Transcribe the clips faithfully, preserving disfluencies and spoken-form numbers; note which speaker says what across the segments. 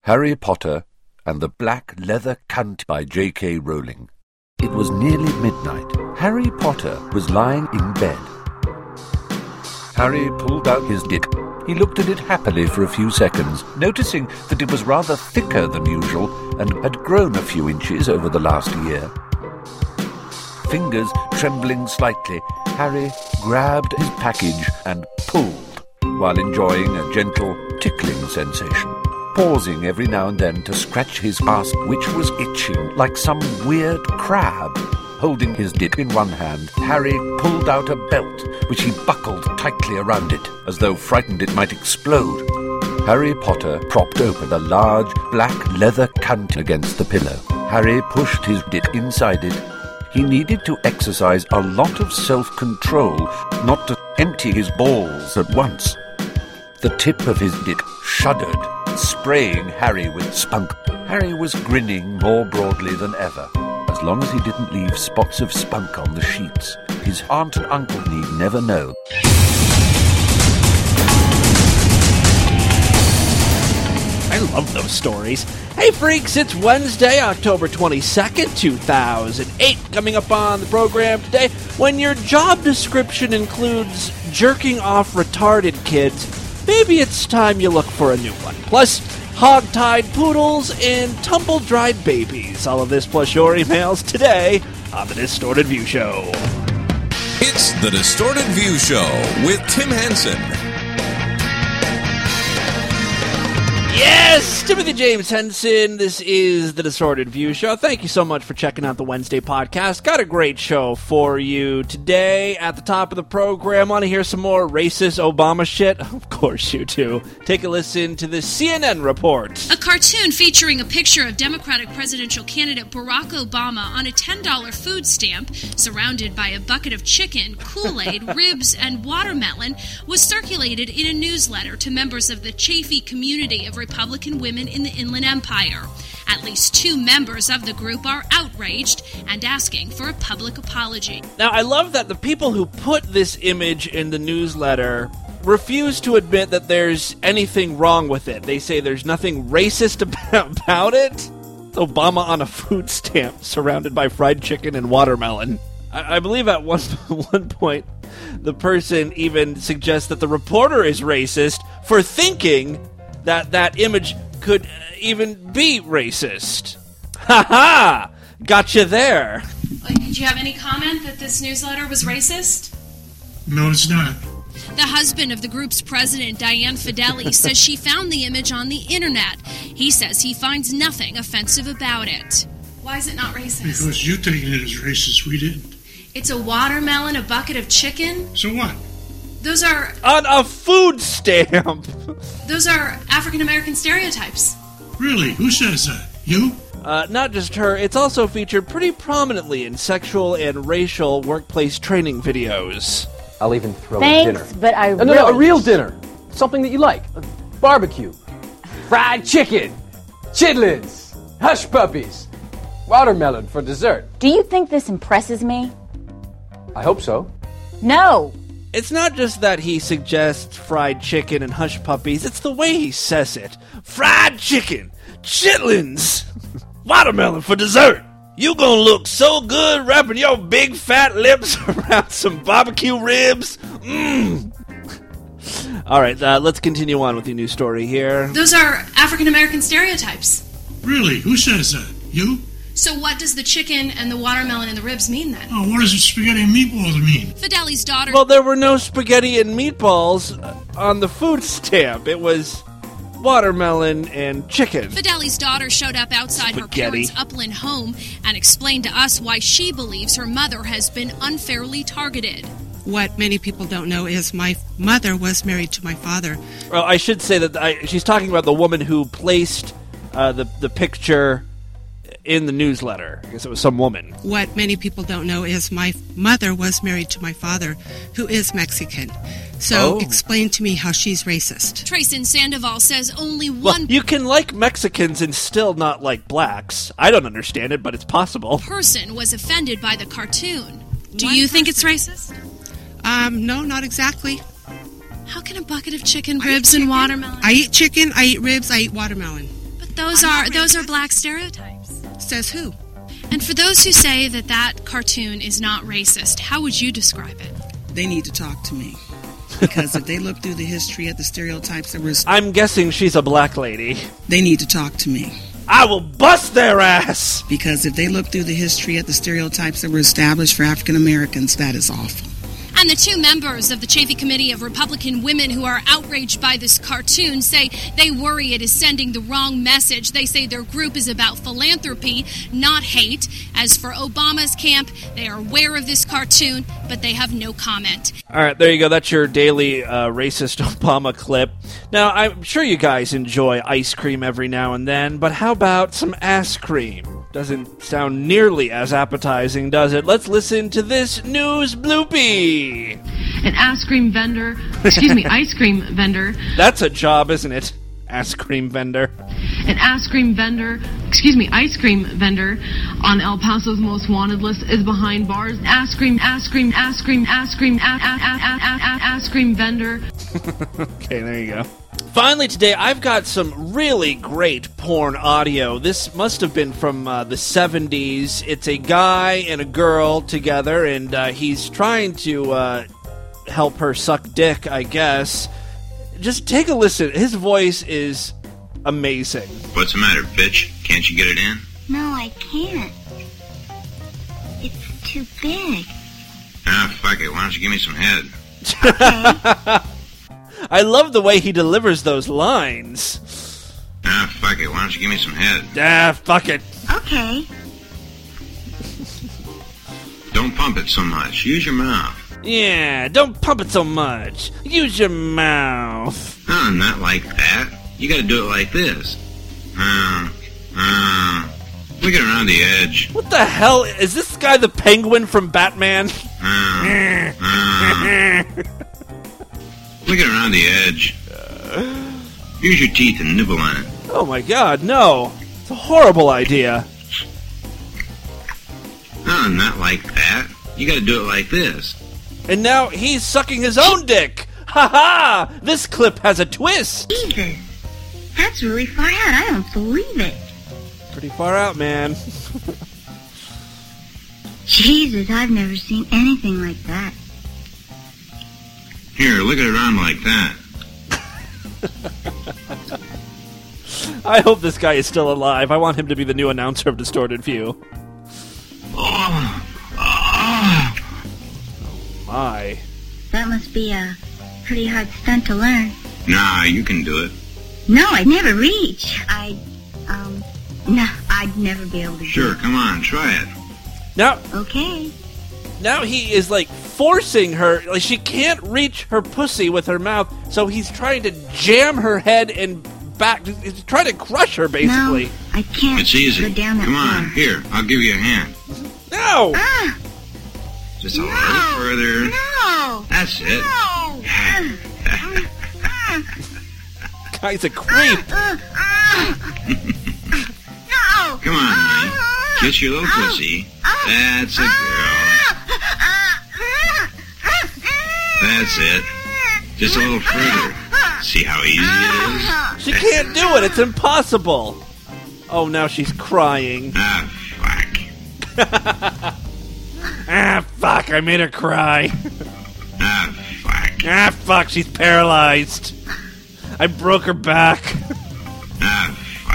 Speaker 1: Harry Potter and the Black Leather Cunt by J K Rowling. It was nearly midnight. Harry Potter was lying in bed. Harry pulled out his dick. He looked at it happily for a few seconds, noticing that it was rather thicker than usual and had grown a few inches over the last year. Fingers trembling slightly, Harry grabbed his package and pulled, while enjoying a gentle tickling sensation, pausing every now and then to scratch his ass, which was itching like some weird crab. Holding his dick in one hand, Harry pulled out a belt, which he buckled tightly around it, as though frightened it might explode. Harry Potter propped open a large black leather cunt against the pillow. Harry pushed his dick inside it. He needed to exercise a lot of self-control, not to empty his balls at once. The tip of his dick shuddered, spraying Harry with spunk. Harry was grinning more broadly than ever. As long as he didn't leave spots of spunk on the sheets, his aunt and uncle need never know.
Speaker 2: I love those stories. Hey freaks, it's Wednesday, October twenty-second, two thousand eight. Coming up on the program today, when your job description includes jerking off retarded kids, maybe it's time you look for a new one. Plus, hog-tied poodles and tumble-dried babies. All of this plus your emails today on the Distorted View Show.
Speaker 3: It's the Distorted View Show with Tim Henson.
Speaker 2: Yes, Timothy James Henson. This is the Distorted View Show. Thank you so much for checking out the Wednesday podcast. Got a great show for you today. At the top of the program, want to hear some more racist Obama shit? Of course you do. Take a listen to the C N N report.
Speaker 4: A cartoon featuring a picture of Democratic presidential candidate Barack Obama on a ten dollar food stamp, surrounded by a bucket of chicken, Kool-Aid, ribs, and watermelon, was circulated in a newsletter to members of the Chafee community of Republican women in the Inland Empire. At least two members of the group are outraged and asking for a public apology.
Speaker 2: Now, I love that the people who put this image in the newsletter refuse to admit that there's anything wrong with it. They say there's nothing racist about, about it. Obama on a food stamp surrounded by fried chicken and watermelon. I, I believe at one, one point the person even suggests that the reporter is racist for thinking that that image could even be racist. Ha ha! Gotcha there.
Speaker 4: Did you have any comment that this newsletter was racist?
Speaker 5: No, it's not.
Speaker 4: The husband of the group's president, Diane Fideli, says she found the image on the internet. He says he finds nothing offensive about it. Why is it not racist?
Speaker 5: Because you taking it as racist, we didn't.
Speaker 4: It's a watermelon, a bucket of chicken.
Speaker 5: So what?
Speaker 4: Those are...
Speaker 2: On a food stamp!
Speaker 4: Those are African-American stereotypes.
Speaker 5: Really? Who says that? You?
Speaker 2: Uh, not just her, it's also featured pretty prominently in sexual and racial workplace training videos.
Speaker 6: I'll even throw
Speaker 7: Thanks,
Speaker 6: a dinner.
Speaker 7: but I
Speaker 6: no,
Speaker 7: really...
Speaker 6: No, no, a real dinner. Something that you like. A barbecue. Fried chicken. Chitlins. Hush puppies. Watermelon for dessert.
Speaker 7: Do you think this impresses me?
Speaker 6: I hope so.
Speaker 7: No.
Speaker 2: It's not just that he suggests fried chicken and hush puppies, it's the way he says it. Fried chicken, chitlins, watermelon for dessert. You gonna look so good wrapping your big fat lips around some barbecue ribs. Mmm. All right, uh, let's continue on with the new story here.
Speaker 4: Those are African-American stereotypes.
Speaker 5: Really? Who says that? You?
Speaker 4: So what does the chicken and the watermelon and the ribs mean then?
Speaker 5: Oh, what does the spaghetti and meatballs mean?
Speaker 4: Fideli's daughter...
Speaker 2: Well, there were no spaghetti and meatballs on the food stamp. It was watermelon and chicken.
Speaker 4: Fideli's daughter showed up outside
Speaker 2: Spaghetti.
Speaker 4: her parents' Upland home and explained to us why she believes her mother has been unfairly targeted.
Speaker 8: What many people don't know is my mother was married to my father.
Speaker 2: Well, I should say that I, she's talking about the woman who placed uh, the, the picture in the newsletter. I guess it was some woman.
Speaker 8: What many people don't know is my mother was married to my father, who is Mexican. So
Speaker 2: Oh.
Speaker 8: explain to me how she's racist.
Speaker 4: Trayson Sandoval says only
Speaker 2: Well,
Speaker 4: one
Speaker 2: you can like Mexicans and still not like blacks. I don't understand it, but it's possible.
Speaker 4: person was offended by the cartoon. Do
Speaker 8: One
Speaker 4: you think it's racist?
Speaker 8: Um, no, not exactly.
Speaker 4: How can a bucket of chicken,
Speaker 8: I eat
Speaker 4: ribs, and
Speaker 8: chicken.
Speaker 4: watermelon...
Speaker 8: I eat chicken, I eat ribs, I eat watermelon.
Speaker 4: But Those are those are black stereotypes.
Speaker 8: Says who?
Speaker 4: And for those who say that that cartoon is not racist, how would you describe it?
Speaker 8: They need to talk to me. Because if they look through the history at the stereotypes that were...
Speaker 2: I'm guessing she's a black lady.
Speaker 8: They need to talk to me.
Speaker 2: I will bust their ass!
Speaker 8: Because if they look through the history at the stereotypes that were established for African Americans, that is awful.
Speaker 4: And the two members of the Chafee Committee of Republican Women who are outraged by this cartoon say they worry it is sending the wrong message. They say their group is about philanthropy, not hate. As for Obama's camp, they are aware of this cartoon, but they have no comment.
Speaker 2: All right, there you go. That's your daily uh, racist Obama clip. Now, I'm sure you guys enjoy ice cream every now and then, but how about some ass cream? Doesn't sound nearly as appetizing, does it? Let's listen to this news bloopy.
Speaker 9: An ice cream vendor, excuse me, ice cream vendor.
Speaker 2: That's a job, isn't it? Ice cream vendor.
Speaker 9: An ice cream vendor, excuse me, ice cream vendor on El Paso's most wanted list is behind bars. Ice cream, ice cream, ice cream, ice cream, ice cream vendor.
Speaker 2: Okay, there you go. Finally today, I've got some really great porn audio. This must have been from uh, the seventies. It's a guy and a girl together, and uh, he's trying to uh, help her suck dick, I guess. Just take a listen. His voice is amazing.
Speaker 10: What's the matter, bitch? Can't you get it in?
Speaker 11: No, I can't. It's too big.
Speaker 10: Ah, fuck it. Why don't you give me some head?
Speaker 11: Okay.
Speaker 2: I love the way he delivers those lines.
Speaker 10: Ah, fuck it. Why don't you give me some head?
Speaker 2: Ah, fuck it.
Speaker 11: Okay.
Speaker 10: Don't pump it so much. Use your mouth.
Speaker 2: Yeah, don't pump it so much. Use your mouth.
Speaker 10: Oh, not like that. You gotta do it like this. Ah, ah. Look at around the edge.
Speaker 2: What the hell? Is this guy the Penguin from Batman?
Speaker 10: Ah, ah. Look at around the edge. Use your teeth and nibble on it.
Speaker 2: Oh my god, no. It's a horrible idea.
Speaker 10: Oh, not like that. You gotta do it like this.
Speaker 2: And now he's sucking his own dick. Ha ha! This clip has a twist.
Speaker 11: Jesus. That's really far out. I don't believe it.
Speaker 2: Pretty far out, man.
Speaker 11: Jesus, I've never seen anything like that.
Speaker 10: Here, look at it around like that.
Speaker 2: I hope this guy is still alive. I want him to be the new announcer of Distorted View.
Speaker 10: Oh, oh.
Speaker 2: My.
Speaker 11: That must be a pretty hard stunt to learn.
Speaker 10: Nah, you can do it.
Speaker 11: No, I'd never reach. I, um, no, I'd never be able to
Speaker 10: Sure,
Speaker 11: do it.
Speaker 10: come on, try it.
Speaker 2: Now,
Speaker 11: Okay.
Speaker 2: now he is like forcing her. Like she can't reach her pussy with her mouth, so he's trying to jam her head and back. He's trying to crush her, basically.
Speaker 11: No, I can't
Speaker 10: It's easy.
Speaker 11: go down that
Speaker 10: Come on,
Speaker 11: far.
Speaker 10: here, I'll give you a hand.
Speaker 2: No.
Speaker 11: Ah,
Speaker 10: Just a
Speaker 11: no,
Speaker 10: little further.
Speaker 11: No.
Speaker 10: That's it.
Speaker 11: No.
Speaker 2: Guy's a creep.
Speaker 11: Uh, uh, no.
Speaker 10: Come on, honey. Kiss your little pussy. That's a girl. That's it. Just a little further. See how easy it is?
Speaker 2: She can't do it. It's impossible. Oh, now she's crying.
Speaker 10: Ah, fuck.
Speaker 2: Ah, fuck. I made her cry.
Speaker 10: Ah, fuck.
Speaker 2: Ah, fuck. She's paralyzed. I broke her back.
Speaker 10: Ah,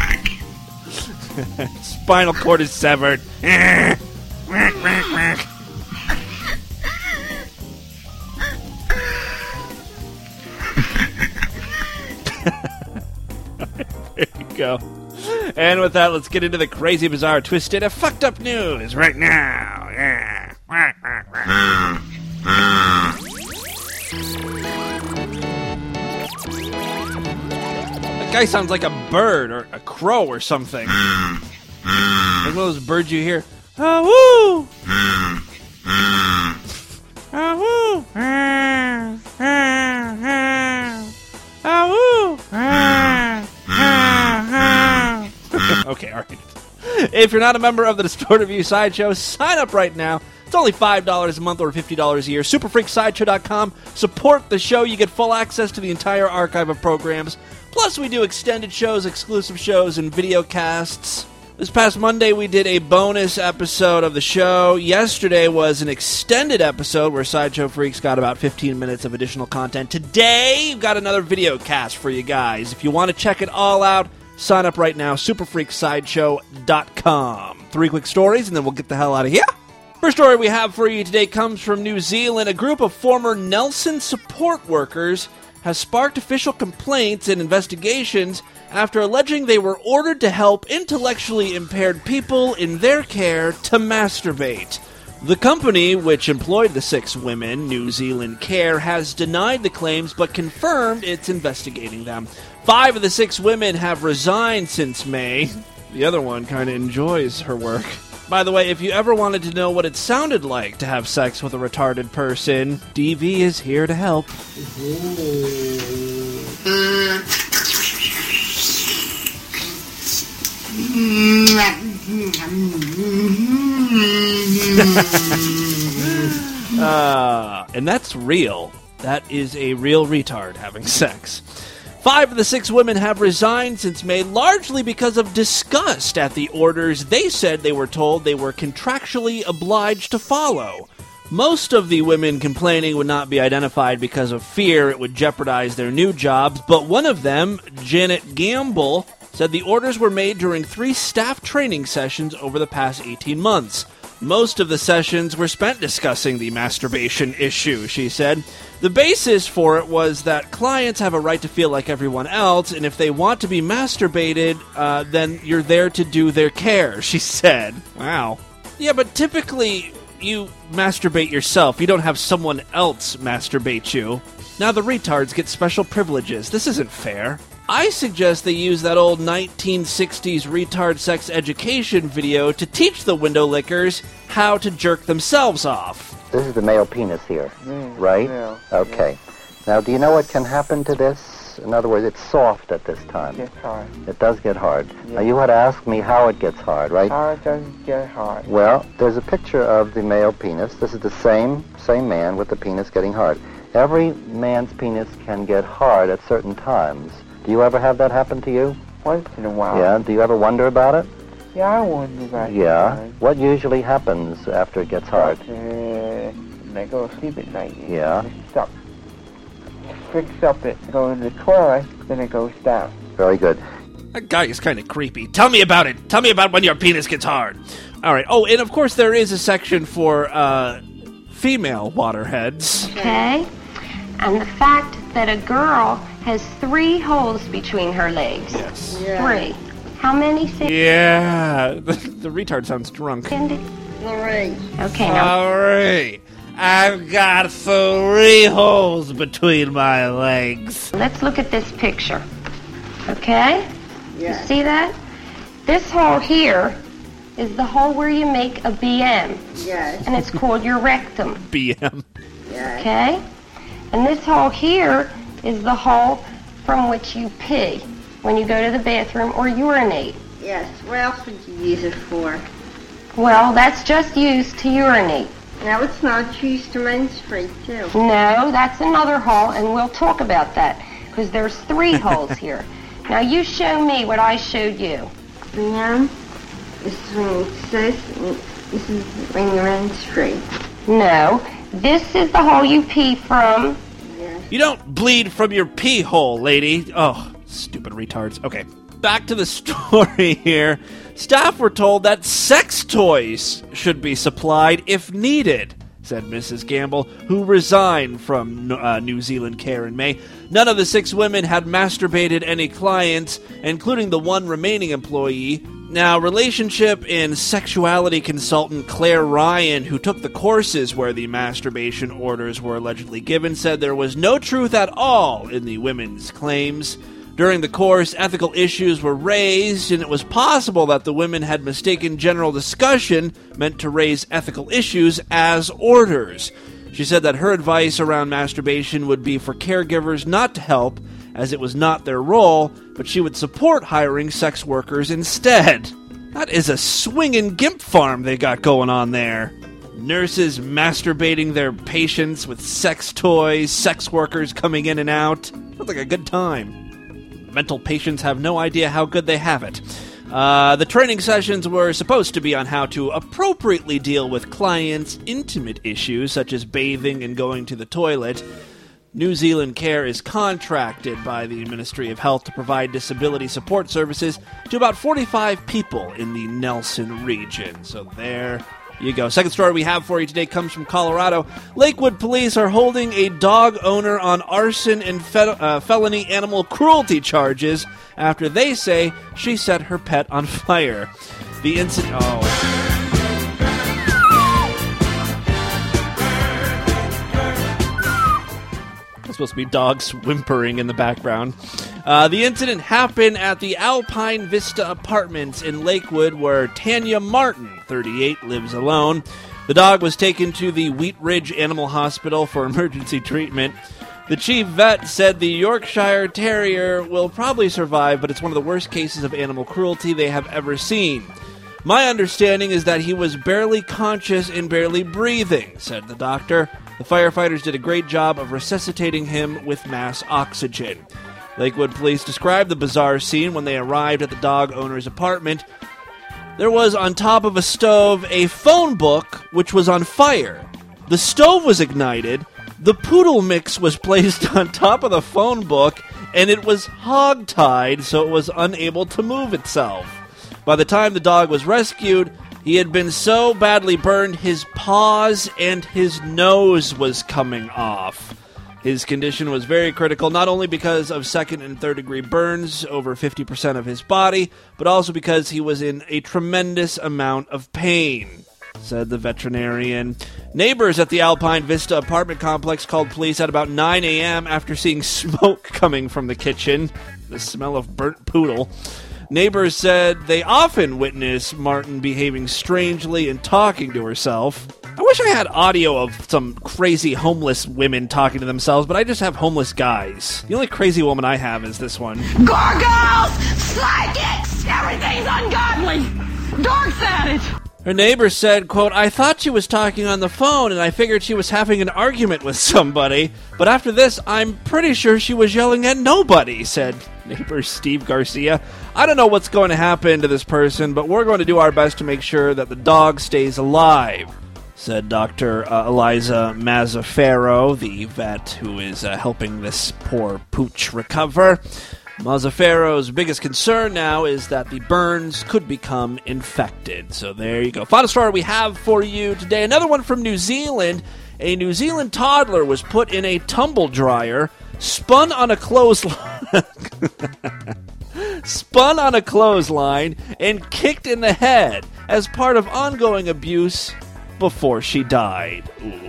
Speaker 10: fuck.
Speaker 2: Spinal cord is severed. Ah. Whack, whack, whack. There you go. And with that, let's get into the crazy, bizarre, twisted, and fucked up news right now. Yeah. Whack, whack, whack.
Speaker 10: Ah, ah.
Speaker 2: That guy sounds like a bird or a crow or something.
Speaker 10: Ah, ah.
Speaker 2: Like one of those birds you hear. Oh, woo!
Speaker 10: Ah, ah.
Speaker 2: Oh, woo! Ah, ah, ah. Oh, woo! Ah, ah, ah. Okay, all right. If you're not a member of the Distorted View Sideshow, sign up right now. It's only five dollars a month or fifty dollars a year. super freak sideshow dot com. Support the show. You get full access to the entire archive of programs. Plus, we do extended shows, exclusive shows, and video casts. This past Monday, we did a bonus episode of the show. Yesterday was an extended episode where Sideshow Freaks got about fifteen minutes of additional content. Today, we've got another video cast for you guys. If you want to check it all out, sign up right now, super freak sideshow dot com. Three quick stories, and then we'll get the hell out of here. First story we have for you today comes from New Zealand. A group of former Nelson support workers has sparked official complaints and investigations after alleging they were ordered to help intellectually impaired people in their care to masturbate. The company, which employed the six women, New Zealand Care, has denied the claims but confirmed it's investigating them. Five of the six women have resigned since May. The other one kind of enjoys her work. By the way, if you ever wanted to know what it sounded like to have sex with a retarded person, D V is here to help. uh, and that's real. That is a real retard having sex. Five of the six women have resigned since May, largely because of disgust at the orders they said they were told they were contractually obliged to follow. Most of the women complaining would not be identified because of fear it would jeopardize their new jobs, but one of them, Janet Gamble, said the orders were made during three staff training sessions over the past eighteen months. Most of the sessions were spent discussing the masturbation issue, she said. The basis for it was that clients have a right to feel like everyone else, and if they want to be masturbated, uh, then you're there to do their care, she said. Wow. Yeah, but typically you masturbate yourself. You don't have someone else masturbate you. Now the retards get special privileges. This isn't fair. I suggest they use that old nineteen sixties retard sex education video to teach the window lickers how to jerk themselves off.
Speaker 12: This is the male penis here,
Speaker 13: Mm,
Speaker 12: right?
Speaker 13: yeah,
Speaker 12: Okay. Now, do you know what can happen to this? In other words, it's soft at this time.
Speaker 13: It gets hard.
Speaker 12: It does get hard.
Speaker 13: Yeah.
Speaker 12: Now, you had asked me how it gets hard, right?
Speaker 13: How it doesn't get hard.
Speaker 12: Well, there's a picture of the male penis. This is the same same man with the penis getting hard. Every man's penis can get hard at certain times. Do you ever have that happen to you?
Speaker 13: Once in a while.
Speaker 12: Yeah. Do you ever wonder about it?
Speaker 13: Yeah, I wonder about it.
Speaker 12: Yeah. What usually happens after it gets hard?
Speaker 13: Uh, when I go to sleep at night.
Speaker 12: Yeah.
Speaker 13: It stop. Fix up it. Go in the toilet, then it goes down.
Speaker 12: Very good.
Speaker 2: That guy is kind of creepy. Tell me about it. Tell me about when your penis gets hard. All right. Oh, and of course there is a section for uh, female waterheads.
Speaker 14: Okay. And the fact that a girl has three holes between her legs.
Speaker 2: Yes.
Speaker 14: Three. How many? Cindy?
Speaker 2: Yeah. The, the retard sounds drunk.
Speaker 14: Cindy?
Speaker 11: Three.
Speaker 14: Okay, now.
Speaker 2: Three. I've got three holes between my legs.
Speaker 14: Let's look at this picture. Okay?
Speaker 11: Yes.
Speaker 14: You see that? This hole here is the hole where you make a B M.
Speaker 11: Yes.
Speaker 14: And it's called your rectum.
Speaker 2: B M.
Speaker 11: Yes.
Speaker 14: Okay? And this hole here is the hole from which you pee when you go to the bathroom or urinate.
Speaker 11: Yes. What else would you use it for?
Speaker 14: Well, that's just used to urinate.
Speaker 11: Now it's not used to menstruate too.
Speaker 14: No, that's another hole, and we'll talk about that, because there's three holes here. Now you show me what I showed you.
Speaker 11: Yeah. This is when it says, this is when you menstruate.
Speaker 14: No, this is the hole you pee from.
Speaker 2: You don't bleed from your pee hole, lady. Oh, stupid retards. Okay, back to the story here. Staff were told that sex toys should be supplied if needed, said Missus Gamble, who resigned from uh, New Zealand Care in May. None of the six women had masturbated any clients, including the one remaining employee. Now, relationship and sexuality consultant Claire Ryan, who took the courses where the masturbation orders were allegedly given, said there was no truth at all in the women's claims. During the course, ethical issues were raised, and it was possible that the women had mistaken general discussion meant to raise ethical issues as orders. She said that her advice around masturbation would be for caregivers not to help, as it was not their role, but she would support hiring sex workers instead. That is a swinging gimp farm they got going on there. Nurses masturbating their patients with sex toys, sex workers coming in and out. Sounds like a good time. mental patients have no idea how good they have it. Uh, the training sessions were supposed to be on how to appropriately deal with clients' intimate issues, such as bathing and going to the toilet. New Zealand Care is contracted by the Ministry of Health to provide disability support services to about forty-five people in the Nelson region. So there you go. Second story we have for you today comes from Colorado. Lakewood police are holding a dog owner on arson and fe- uh, felony animal cruelty charges after they say she set her pet on fire. The incident... Oh... supposed to be dogs whimpering in the background. Uh, the incident happened at the Alpine Vista Apartments in Lakewood, where Tanya Martin, thirty-eight, lives alone. The dog was taken to the Wheat Ridge Animal Hospital for emergency treatment. The chief vet said the Yorkshire Terrier will probably survive, but it's one of the worst cases of animal cruelty they have ever seen. My understanding is that he was barely conscious and barely breathing, said the doctor. The firefighters did a great job of resuscitating him with mass oxygen. Lakewood police described the bizarre scene when they arrived at the dog owner's apartment. There was on top of a stove a phone book which was on fire. The stove was ignited, the poodle mix was placed on top of the phone book, and it was hog-tied so it was unable to move itself. By the time the dog was rescued, he had been so badly burned his paws and his nose was coming off. His condition was very critical, not only because of second and third degree burns over fifty percent of his body, but also because he was in a tremendous amount of pain, said the veterinarian. Neighbors at the Alpine Vista apartment complex called police at about nine a.m. after seeing smoke coming from the kitchen, the smell of burnt poodle. Neighbors said they often witness Martin behaving strangely and talking to herself. I wish I had audio of some crazy homeless women talking to themselves, but I just have homeless guys. The only crazy woman I have is this one.
Speaker 15: Gargoyles! Psychics! Everything's ungodly! Dork's at it!
Speaker 2: Her neighbor said, quote, I thought she was talking on the phone and I figured she was having an argument with somebody, but after this, I'm pretty sure she was yelling at nobody, said neighbor Steve Garcia. I don't know what's going to happen to this person, but we're going to do our best to make sure that the dog stays alive, said Doctor Uh, Eliza Mazzaferro, the vet who is uh, helping this poor pooch recover. Mazzaferro's biggest concern now is that the burns could become infected. So there you go. Final story we have for you today. Another one from New Zealand. A New Zealand toddler was put in a tumble dryer, spun on a clothesline, spun on a clothesline, and kicked in the head as part of ongoing abuse before she died. Ooh.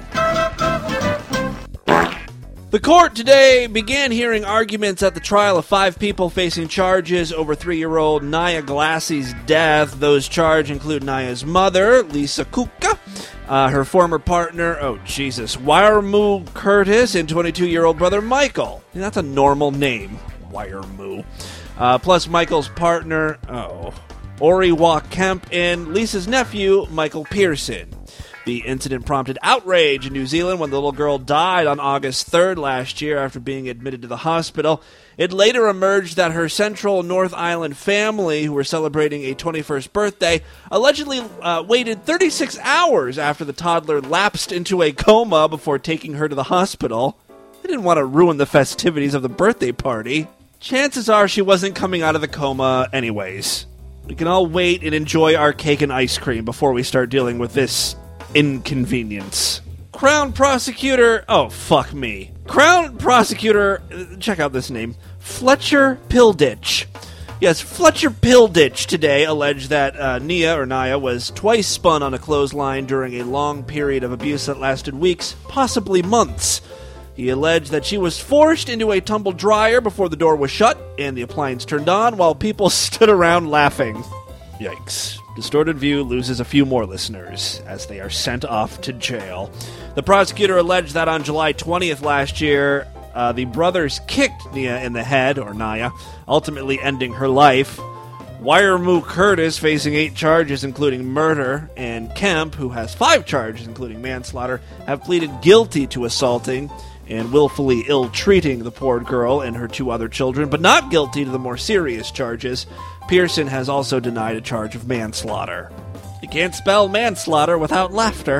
Speaker 2: The court today began hearing arguments at the trial of five people facing charges over three-year-old Naya Glassey's death. Those charged include Naya's mother, Lisa Kuka, uh, her former partner, oh Jesus, Wairemu Curtis, and twenty-two-year-old brother Michael. And that's a normal name, Wairemu. Uh, plus Michael's partner, oh, Oriwa Kemp, and Lisa's nephew, Michael Pearson. The incident prompted outrage in New Zealand when the little girl died on August third last year after being admitted to the hospital. It later emerged that her Central North Island family, who were celebrating a twenty-first birthday, allegedly uh, waited thirty-six hours after the toddler lapsed into a coma before taking her to the hospital. They didn't want to ruin the festivities of the birthday party. Chances are she wasn't coming out of the coma anyways. We can all wait and enjoy our cake and ice cream before we start dealing with this inconvenience. Crown prosecutor, oh fuck me. Crown prosecutor, check out this name, Fletcher Pilditch. Yes, Fletcher Pilditch today alleged that uh, Nia or Naya was twice spun on a clothesline during a long period of abuse that lasted weeks, possibly months. He alleged that she was forced into a tumble dryer before the door was shut and the appliance turned on while people stood around laughing. Yikes. Distorted View loses a few more listeners as they are sent off to jail. The prosecutor alleged that on July twentieth last year, uh, the brothers kicked Nia in the head, or Naya, ultimately ending her life. Wairemu Curtis, facing eight charges including murder, and Kemp, who has five charges including manslaughter, have pleaded guilty to assaulting. and willfully ill-treating the poor girl and her two other children, but not guilty to the more serious charges. Pearson has also denied a charge of manslaughter. You can't spell manslaughter without laughter,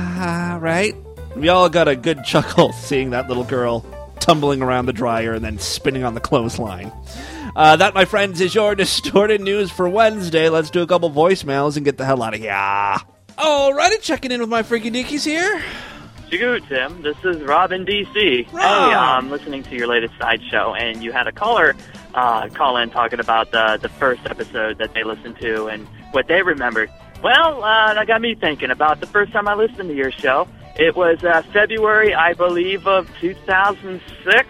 Speaker 2: right? We all got a good chuckle seeing that little girl tumbling around the dryer and then spinning on the clothesline. Uh, that, my friends, is your Distorted News for Wednesday. Let's do a couple voicemails and get the hell out of here. Alrighty, checking in with my freaky deakies here.
Speaker 16: Good, Tim. This is Rob in D C.
Speaker 2: Rob.
Speaker 16: Hey, I'm listening to your latest sideshow, and you had a caller uh, call in talking about the, the first episode that they listened to and what they remembered. Well, uh, that got me thinking about the first time I listened to your show. It was uh, February, I believe, of two thousand six.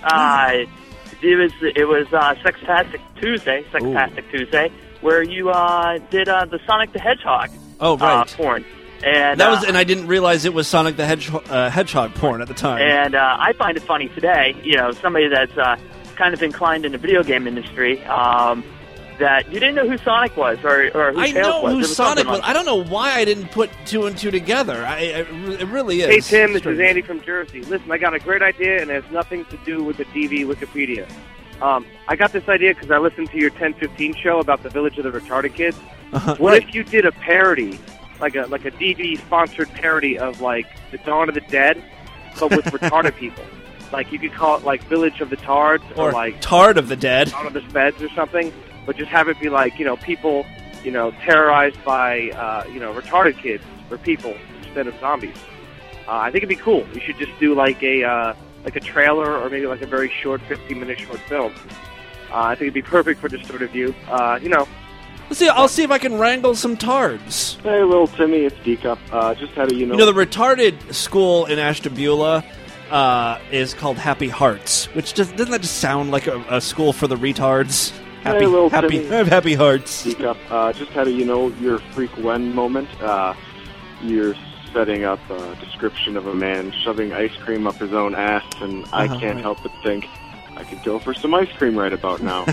Speaker 16: Uh, it was it was uh, Sextastic Tuesday, Sextastic Ooh. Tuesday, where you uh, did uh, the Sonic the Hedgehog
Speaker 2: oh, right.
Speaker 16: uh, porn. And
Speaker 2: that was,
Speaker 16: uh,
Speaker 2: and I didn't realize it was Sonic the Hedgehog, uh, Hedgehog porn at the time.
Speaker 16: And uh, I find it funny today, you know, somebody that's uh, kind of inclined in the video game industry, um, that you didn't know who Sonic was or, or who
Speaker 2: I
Speaker 16: Tails
Speaker 2: know
Speaker 16: was.
Speaker 2: who
Speaker 16: was
Speaker 2: Sonic was.
Speaker 16: like
Speaker 2: I don't know why I didn't put two and two together. I, I, it really is.
Speaker 17: Hey, Tim, this
Speaker 2: strange.
Speaker 17: is Andy from Jersey. Listen, I got a great idea, and it has nothing to do with the D V Wikipedia. Um, I got this idea because I listened to your ten fifteen show about the Village of the Retarded Kids.
Speaker 2: Uh-huh.
Speaker 17: What if you did a parody, like a like a D V sponsored parody of like the Dawn of the Dead, but with retarded people? Like you could call it like Village of the Tards or,
Speaker 2: or
Speaker 17: like
Speaker 2: Tard of the Dead,
Speaker 17: Dawn of the Speds or something. But just have it be like, you know, people, you know, terrorized by uh, you know retarded kids or people instead of zombies. Uh, I think it'd be cool. You should just do like a uh, like a trailer or maybe like a very short fifteen minute short film. Uh, I think it'd be perfect for Distorted View. Uh, you know.
Speaker 2: Let's see. I'll see if I can wrangle some tards.
Speaker 18: Hey, little Timmy, it's D-Cup. Uh, just how do you know?
Speaker 2: You know, the retarded school in Ashtabula uh, is called Happy Hearts, which just, doesn't that just sound like a, a school for the retards? Happy,
Speaker 18: hey, little
Speaker 2: happy,
Speaker 18: Timmy.
Speaker 2: I have happy hearts.
Speaker 18: D-Cup. Uh, just how do you know your freak when moment? Uh, you're setting up a description of a man shoving ice cream up his own ass, and I
Speaker 2: Uh-huh,
Speaker 18: can't
Speaker 2: right.
Speaker 18: help but think I could go for some ice cream right about now.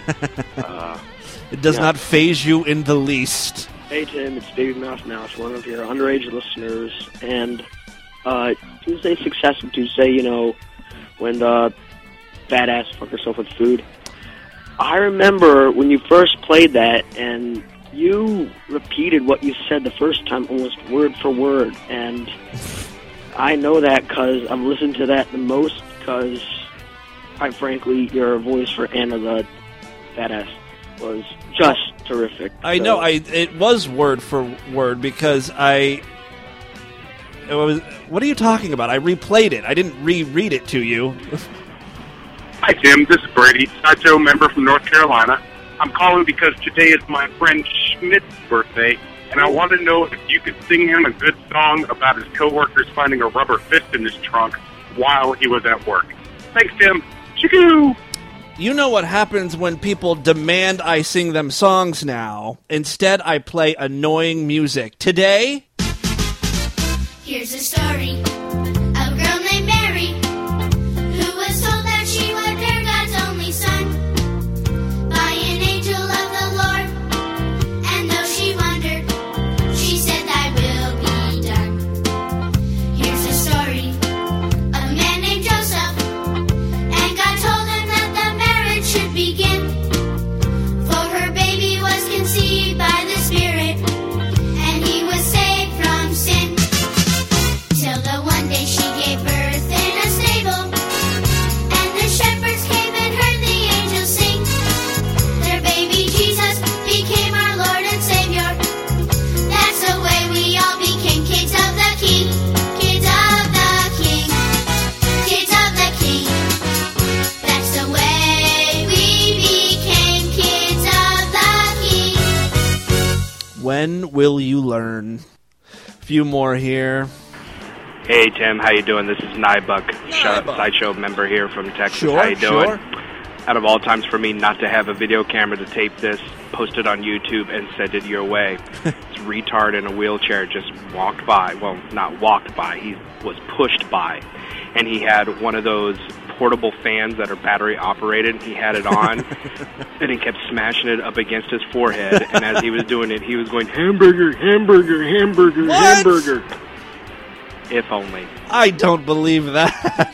Speaker 18: uh,
Speaker 2: It does
Speaker 18: yeah.
Speaker 2: not faze you in the least.
Speaker 19: Hey Tim, it's David Mouse Mouse, one of your underage listeners, and uh, Tuesday Successive Tuesday, you know, when the badass fuck herself with food. I remember when you first played that, and you repeated what you said the first time almost word for word, and I know that because I've listened to that the most, because, quite frankly, your voice for Anna the badass was just terrific.
Speaker 2: I
Speaker 19: So-
Speaker 2: know. I it was word for word because I. It was. What are you talking about? I replayed it. I didn't reread it to you.
Speaker 20: Hi, Tim. This is Brady, Sideshow member from North Carolina. I'm calling because today is my friend Schmidt's birthday, and I want to know if you could sing him a good song about his coworkers finding a rubber fist in his trunk while he was at work. Thanks, Tim. Chicoo!
Speaker 2: You know what happens when people demand I sing them songs now. Instead, I play annoying music. Today,
Speaker 21: Here's a story of a girl named Mary who was told that she would bear God's only son by an angel of the Lord. And though she wondered, she said, "Thy will be done." Here's a story of a man named Joseph, and God told him that the marriage should begin. For her baby was conceived by the Spirit, and he was saved from sin. Till the one day she gave birth in a stable, and the shepherds came and heard the angels sing. Their baby Jesus became our Lord and Savior. That's the way we all became kids of the King. Kids of the King. Kids of the King. That's the way we became kids of the King.
Speaker 2: when will you learn? A few more here.
Speaker 22: Hey Tim, how you doing? This is Nybuck, Sideshow member here from Texas.
Speaker 2: Sure,
Speaker 22: how you doing?
Speaker 2: sure.
Speaker 22: Out of all times for me not to have a video camera to tape this, post it on YouTube, and send it your way. This retard in a wheelchair just walked by. Well, not walked by. He was pushed by. And he had one of those portable fans that are battery operated. He had it on, and he kept smashing it up against his forehead. And as he was doing it, he was going, hamburger, hamburger, hamburger,
Speaker 2: What?
Speaker 22: hamburger. If only.
Speaker 2: I don't believe that.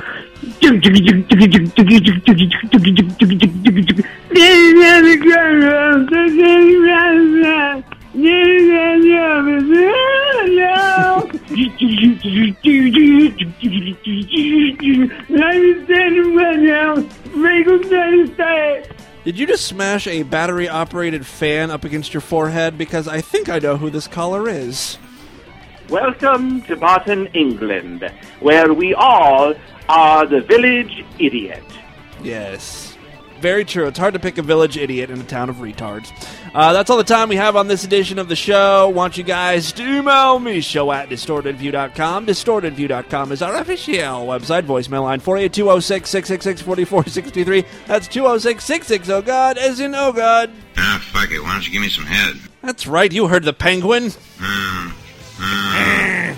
Speaker 2: Did you just smash a battery-operated fan up against your forehead? Because I think I know who this caller is.
Speaker 1: Welcome to Barton, England, where we all are the village idiot.
Speaker 2: Yes. Very true. It's hard to pick a village idiot in a town of retards. Uh, that's all the time we have on this edition of the show. Want you guys to email me, show at distorted view dot com. distorted view dot com is our official website. Voicemail line four eight two oh six, six six six, four four six three. That's two oh six, six six oh God, as in oh God.
Speaker 10: Ah, fuck it. Why don't you give me some head?
Speaker 2: That's right. You heard the penguin.
Speaker 10: Mm. Mm.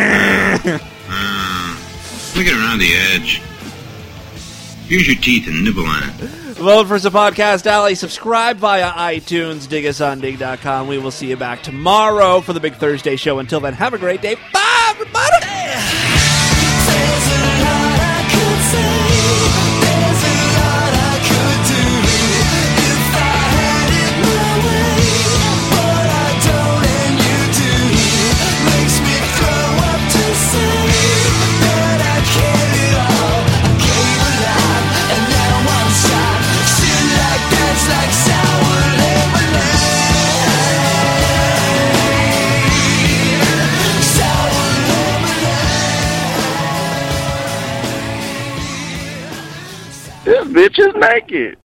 Speaker 10: mm. Look it around the edge. Use your teeth and nibble on it.
Speaker 2: Vote for the Podcast Alley. Subscribe via iTunes. Dig us on dig dot com. We will see you back tomorrow for the Big Thursday show. Until then, have a great day. Bye, everybody!
Speaker 1: This bitch is naked.